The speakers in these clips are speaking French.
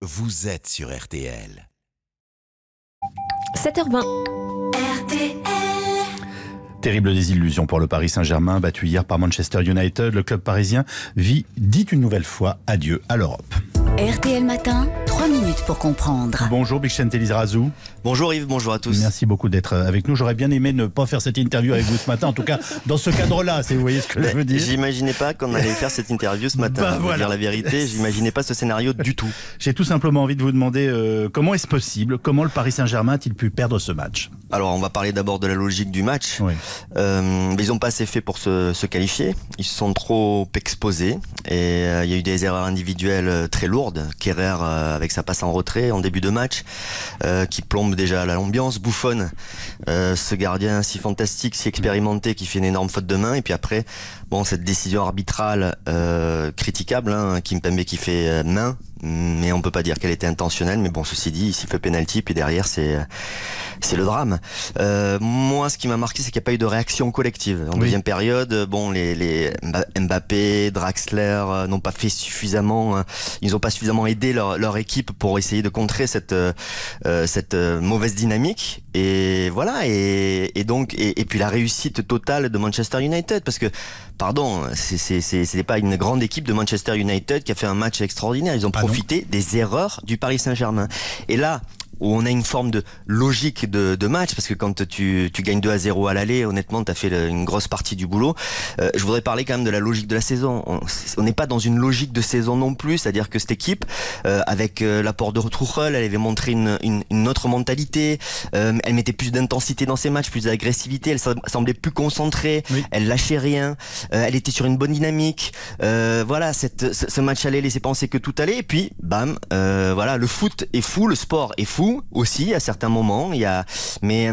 vous êtes sur RTL. 7h20. RTL. Terrible désillusion pour le Paris Saint-Germain, battu hier par Manchester United. Le club parisien dit une nouvelle fois adieu à l'Europe. RTL Matin, 3 minutes pour comprendre. Bonjour Bichem Telizrazou. Bonjour Yves, bonjour à tous. Merci beaucoup d'être avec nous. J'aurais bien aimé ne pas faire cette interview avec vous ce matin, en tout cas dans ce cadre-là, si vous voyez ce que je veux dire. J'imaginais pas qu'on allait faire cette interview ce matin. Pour dire la vérité, j'imaginais pas ce scénario du tout. J'ai tout simplement envie de vous demander comment est-ce possible, comment le Paris Saint-Germain a-t-il pu perdre ce match? Alors on va parler d'abord de la logique du match. Oui. Ils n'ont pas assez fait pour se qualifier. Ils se sont trop exposés et il y a eu des erreurs individuelles très lourdes. Kerrer avec sa passe en retrait en début de match qui plombe déjà l'ambiance. Buffon, ce gardien si fantastique, si expérimenté qui fait une énorme faute de main. Et puis après, cette décision arbitrale critiquable, Kimpembe qui fait main, mais on peut pas dire qu'elle était intentionnelle. Mais ceci dit, il s'y fait penalty, puis derrière c'est le drame. Moi, ce qui m'a marqué, c'est qu'il n'y a pas eu de réaction collective. En deuxième période, les Mbappé, Draxler n'ont pas fait suffisamment. Ils n'ont pas suffisamment aidé leur équipe pour essayer de contrer cette mauvaise dynamique. Et voilà. Et puis la réussite totale de Manchester United, parce que pardon, c'est pas une grande équipe de Manchester United qui a fait un match extraordinaire. Ils ont profité des erreurs du Paris Saint-Germain. Et là où on a une forme de logique de match, parce que quand tu gagnes 2-0 à l'aller, honnêtement, t'as fait une grosse partie du boulot. Je voudrais parler quand même de la logique de la saison. On n'est pas dans une logique de saison non plus, c'est-à-dire que cette équipe, avec l'apport de Tuchel, elle avait montré une autre mentalité, elle mettait plus d'intensité dans ses matchs, plus d'agressivité, elle semblait plus concentrée, elle lâchait rien, elle était sur une bonne dynamique. Voilà, ce match allait laisser penser que tout allait, et puis, bam, voilà, le foot est fou, le sport est fou aussi à certains moments. Mais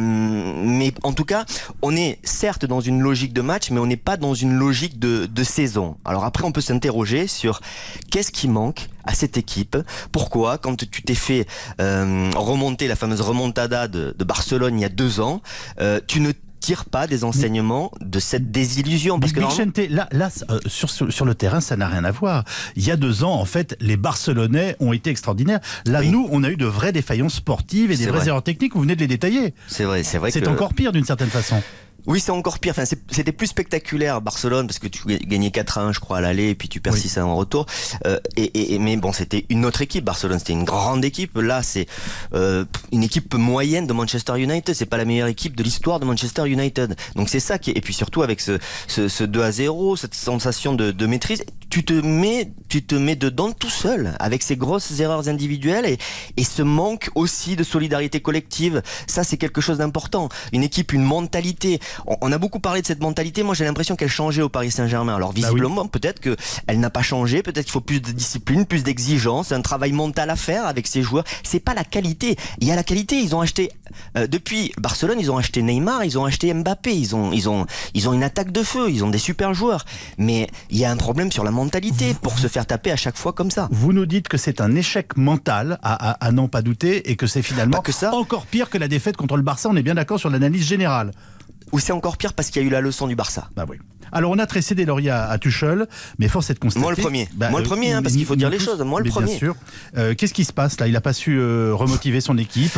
en tout cas, on est certes dans une logique de match, mais on n'est pas dans une logique de saison. Alors après, on peut s'interroger sur qu'est-ce qui manque à cette équipe. Pourquoi, quand tu t'es fait remonter la fameuse remontada de Barcelone il y a 2 ans, tu ne tire pas des enseignements de cette désillusion, parce que là, sur le terrain, ça n'a rien à voir. Il y a 2 ans, en fait, les Barcelonais ont été extraordinaires. Là, nous, on a eu de vraies défaillances sportives et des vraies erreurs techniques. Vous venez de les détailler. C'est vrai. C'est encore pire d'une certaine façon. Oui, c'est encore pire. Enfin, c'était plus spectaculaire Barcelone, parce que tu gagnais 4-1, je crois, à l'aller, et puis tu perds 6-1 en retour. Mais c'était une autre équipe. Barcelone, c'était une grande équipe. Là, c'est une équipe moyenne de Manchester United. C'est pas la meilleure équipe de l'histoire de Manchester United. Donc c'est ça qui est. Et puis surtout avec ce 2-0, cette sensation de maîtrise, tu te mets dedans tout seul, avec ces grosses erreurs individuelles et ce manque aussi de solidarité collective. Ça, c'est quelque chose d'important. Une équipe, une mentalité. On a beaucoup parlé de cette mentalité. Moi, j'ai l'impression qu'elle changeait au Paris Saint-Germain. Alors visiblement, peut-être qu'elle n'a pas changé. Peut-être qu'il faut plus de discipline, plus d'exigence, un travail mental à faire avec ces joueurs. C'est pas la qualité. Il y a la qualité. Ils ont acheté depuis Barcelone, ils ont acheté Neymar, ils ont acheté Mbappé. Ils ont une attaque de feu. Ils ont des super joueurs. Mais il y a un problème sur la mentalité pour se faire taper à chaque fois comme ça. Vous nous dites que c'est un échec mental, à n'en pas douter, et que c'est finalement encore pire que la défaite contre le Barça. On est bien d'accord sur l'analyse générale. Ou c'est encore pire parce qu'il y a eu la leçon du Barça. Oui. Alors on a tressé des lauriers à Tuchel, mais force est de constater... Moi le premier, parce qu'il faut dire les choses. Moi le premier. Bien sûr. Qu'est-ce qui se passe là? Il n'a pas su remotiver son équipe.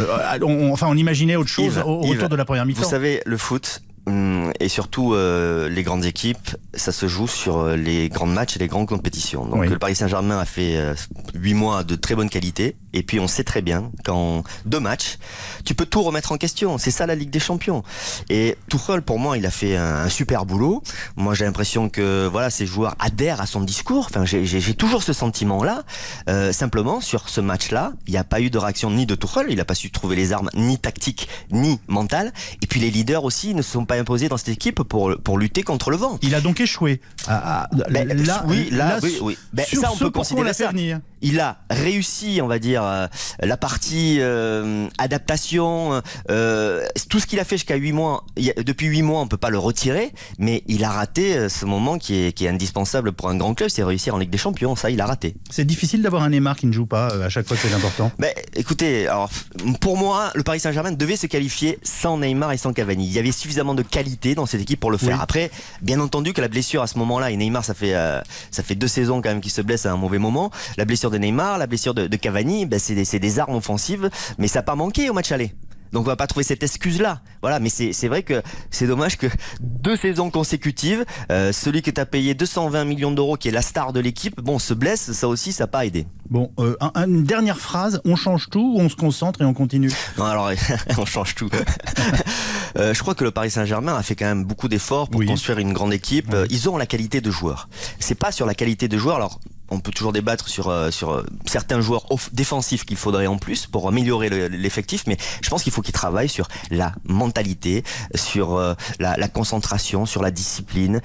On imaginait autre chose autour de la première mi-temps. Vous savez, le foot... et surtout les grandes équipes, ça se joue sur les grands matchs et les grandes compétitions. Donc le Paris Saint-Germain a fait 8 mois de très bonne qualité, et puis on sait très bien qu'en 2 matchs, tu peux tout remettre en question. C'est ça la Ligue des Champions. Et Tuchel, pour moi, il a fait un super boulot. Moi, j'ai l'impression que ces joueurs adhèrent à son discours. Enfin, j'ai toujours ce sentiment-là. Simplement, sur ce match-là, il n'y a pas eu de réaction ni de Tuchel. Il n'a pas su trouver les armes ni tactiques ni mentales. Et puis les leaders aussi ne se sont pas imposés dans cette équipe pour lutter contre le vent. Il a donc échoué. Oui. Ça, on peut considérer ça. Il a réussi, on va dire, la partie adaptation, tout ce qu'il a fait jusqu'à 8 mois, depuis 8 mois, on peut pas le retirer, mais il a raté ce moment qui est indispensable pour un grand club, c'est réussir en Ligue des Champions. Ça, il a raté. C'est difficile d'avoir un Neymar qui ne joue pas à chaque fois que c'est important. Mais écoutez, alors pour moi, le Paris Saint-Germain devait se qualifier sans Neymar et sans Cavani. Il y avait suffisamment de qualité dans cette équipe pour le faire. Oui. Après, bien entendu que la blessure à ce moment-là, et Neymar, ça fait 2 saisons quand même qu'il se blesse à un mauvais moment. La blessure de Neymar, la blessure de Cavani, ben c'est des armes offensives, mais ça n'a pas manqué au match aller. Donc on va pas trouver cette excuse-là. Voilà, mais c'est vrai que c'est dommage que 2 saisons consécutives, celui que tu as payé 220 millions d'euros, qui est la star de l'équipe, bon, se blesse, ça aussi, ça n'a pas aidé. Bon, une dernière phrase, on change tout ou on se concentre et on continue? Non, alors, on change tout. Je crois que le Paris Saint-Germain a fait quand même beaucoup d'efforts pour construire une grande équipe. Ils ont la qualité de joueurs. C'est pas sur la qualité de joueurs, alors on peut toujours débattre sur certains joueurs défensifs qu'il faudrait en plus pour améliorer l'effectif, mais je pense qu'il faut qu'ils travaillent sur la mentalité, sur la concentration, sur la discipline,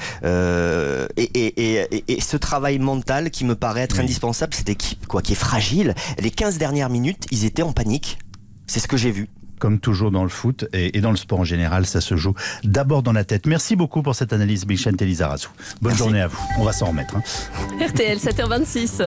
et ce travail mental qui me paraît être indispensable. Cette équipe qui est fragile, les 15 dernières minutes, ils étaient en panique. C'est ce que j'ai vu. Comme toujours dans le foot et dans le sport en général, ça se joue d'abord dans la tête. Merci beaucoup pour cette analyse, Michel Lizarazu. Bonne journée à vous. On va s'en remettre. RTL, 7h26.